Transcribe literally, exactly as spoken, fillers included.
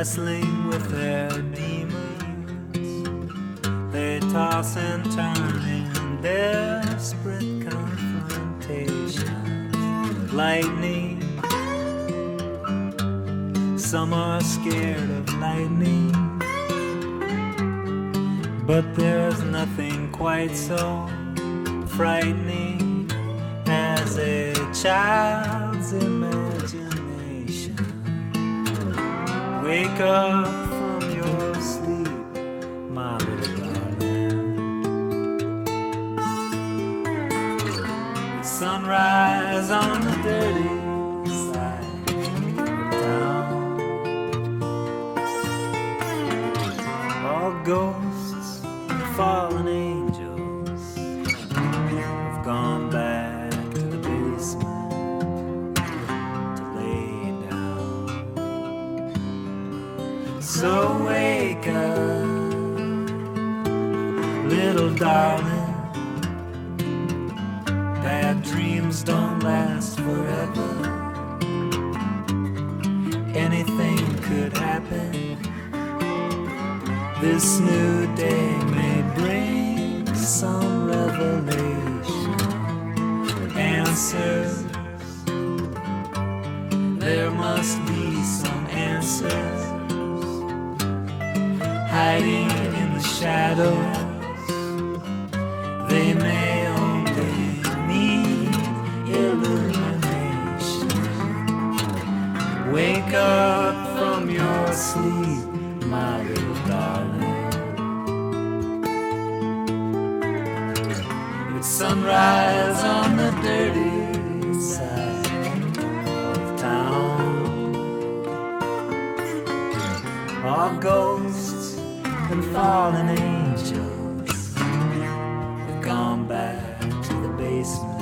wrestling with their demons. They toss and turn in desperate confrontation. Lightning, some are scared of lightning, but there's nothing quite so frightening as a child's imagination. Wake up from your sleep, my little darling. It's sunrise on the dirty side of town. All ghosts and fallen angels have gone back to the basement to lay down. So wake up, little darling. Bad dreams don't last forever. Anything could happen. This new day may bring some revelation. Answers, there must be some answers hiding in the shadows. They may only need illumination. Wake up from your sleep, my little darling. It's sunrise on the dirty side of town. All ghosts and fallen angels have gone back to the basement